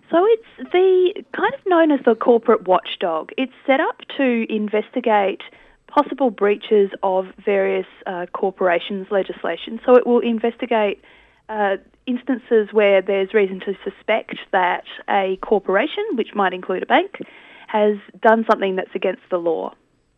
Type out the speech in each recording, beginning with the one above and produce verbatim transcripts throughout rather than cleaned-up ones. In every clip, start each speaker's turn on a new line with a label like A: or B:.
A: So it's the kind of known as the corporate watchdog. It's set up to investigate possible breaches of various uh, corporations legislation. So it will investigate uh, instances where there's reason to suspect that a corporation, which might include a bank, has done something that's against the law.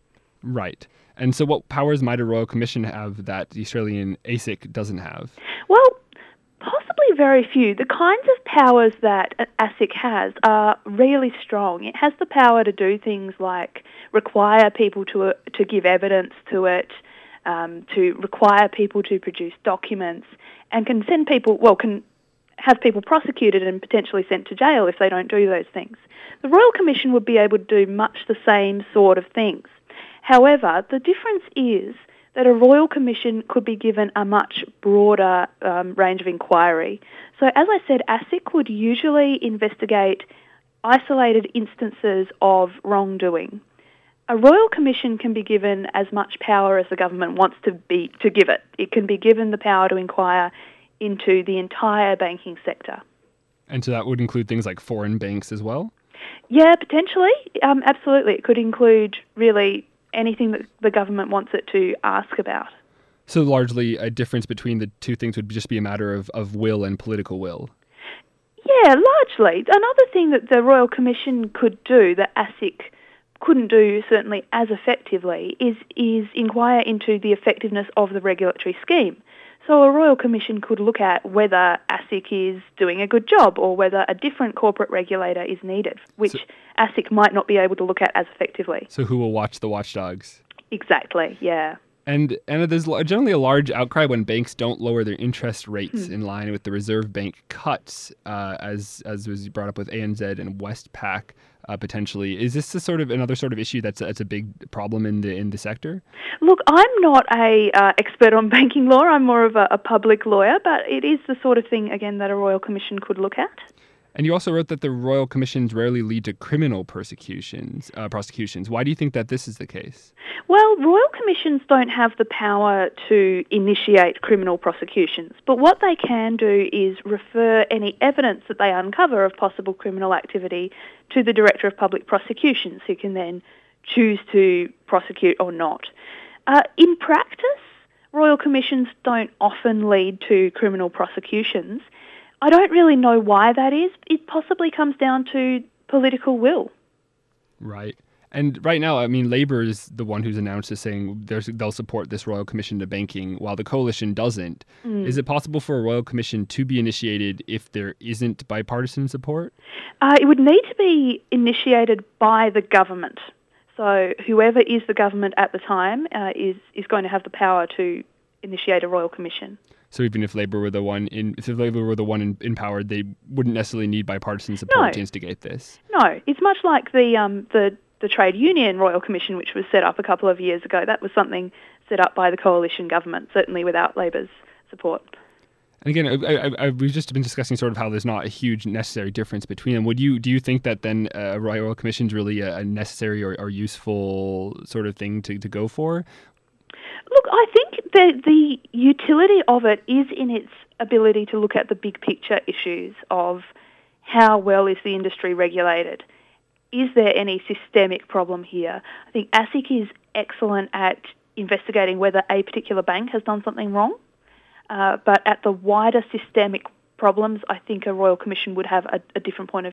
B: Right. And so what powers might a Royal Commission have that the Australian A S I C doesn't have?
A: Well, possibly very few. The kinds of powers that A S I C has are really strong. It has the power to do things like require people to uh, to give evidence to it, um, to require people to produce documents, and can send people, well, can have people prosecuted and potentially sent to jail if they don't do those things. The Royal Commission would be able to do much the same sort of things. However, the difference is that a Royal Commission could be given a much broader um, range of inquiry. So as I said, A S I C would usually investigate isolated instances of wrongdoing. A Royal Commission can be given as much power as the government wants to be to give it. It can be given the power to inquire into the entire banking sector.
B: And so that would include things like foreign banks as well?
A: Yeah, potentially. Um, absolutely. It could include really anything that the government wants it to ask about.
B: So largely a difference between the two things would just be a matter of, of will and political will?
A: Yeah, largely. Another thing that the Royal Commission could do that A S I C couldn't do certainly as effectively is, is inquire into the effectiveness of the regulatory scheme. So a Royal Commission could look at whether A S I C is doing a good job or whether a different corporate regulator is needed, which so, A S I C might not be able to look at as effectively.
B: So who will watch the watchdogs?
A: Exactly, yeah.
B: And and there's generally a large outcry when banks don't lower their interest rates
A: hmm.
B: in line with the Reserve Bank cuts, uh, as as was brought up with A N Z and Westpac uh, potentially. Is this a sort of another sort of issue that's a, that's a big problem in the in the sector?
A: Look, I'm not a uh, expert on banking law. I'm more of a, a public lawyer, but it is the sort of thing again that a Royal Commission could look at.
B: And you also wrote that the Royal Commissions rarely lead to criminal persecutions, uh, prosecutions. Why do you think that this is the case?
A: Well, Royal Commissions don't have the power to initiate criminal prosecutions, but what they can do is refer any evidence that they uncover of possible criminal activity to the Director of Public Prosecutions, who can then choose to prosecute or not. Uh, in practice, Royal Commissions don't often lead to criminal prosecutions. I don't really know why that is. It possibly comes down to political will.
B: Right. And right now, I mean, Labour is the one who's announced as saying they'll support this Royal Commission to banking, while the Coalition doesn't. Mm. Is it possible for a Royal Commission to be initiated if there isn't bipartisan support?
A: Uh, it would need to be initiated by the government. So whoever is the government at the time uh, is, is going to have the power to initiate a Royal Commission.
B: So even if Labour were the one in, if Labour were the one in, in power, they wouldn't necessarily need bipartisan support
A: no.
B: to instigate this.
A: No, it's much like the um, the the Trade Union Royal Commission, which was set up a couple of years ago. That was something set up by the coalition government, certainly without Labour's support.
B: And again, I, I, I, we've just been discussing sort of how there's not a huge necessary difference between them. Would you do you think that then a Royal Commission is really a, a necessary or, or useful sort of thing to, to go for?
A: Look, I think the the utility of it is in its ability to look at the big picture issues of how well is the industry regulated. Is there any systemic problem here? I think A S I C is excellent at investigating whether a particular bank has done something wrong, uh, but at the wider systemic problems, I think a Royal Commission would have a, a different point of